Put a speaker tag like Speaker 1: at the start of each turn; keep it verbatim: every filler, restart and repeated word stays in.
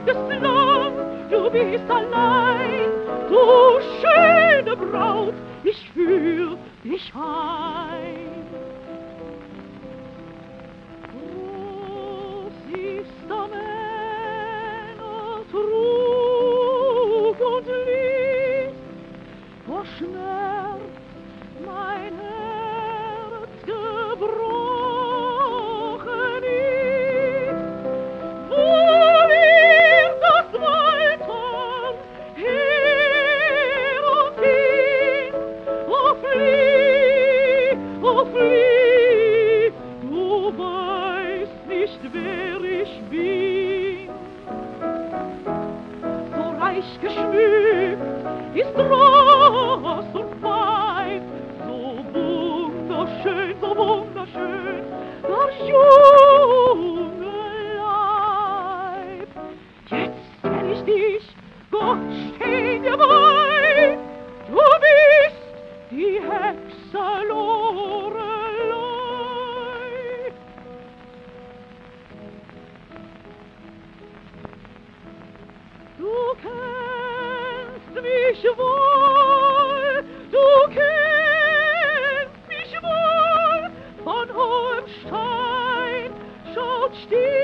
Speaker 1: altes Land, du bist allein, du schöne Braut, ich führ dich ein. Du siehst da Männer Trug und Lied, vor Schmerz mein Herz gebrochen ist. Wo wird das weiter her und hin? Oh, flieh, oh, flieh, du weißt nicht, wer ich bin. So reich geschmückt ist Rost und Weib, so wunderschön, so wunderschön, das junge Leib. Jetzt kenn ich dich, Gott steh dir bei, du bist die Hexe Lorelei. Du kennst mich wohl, du kennst mich wohl, von hohem Stein schaut still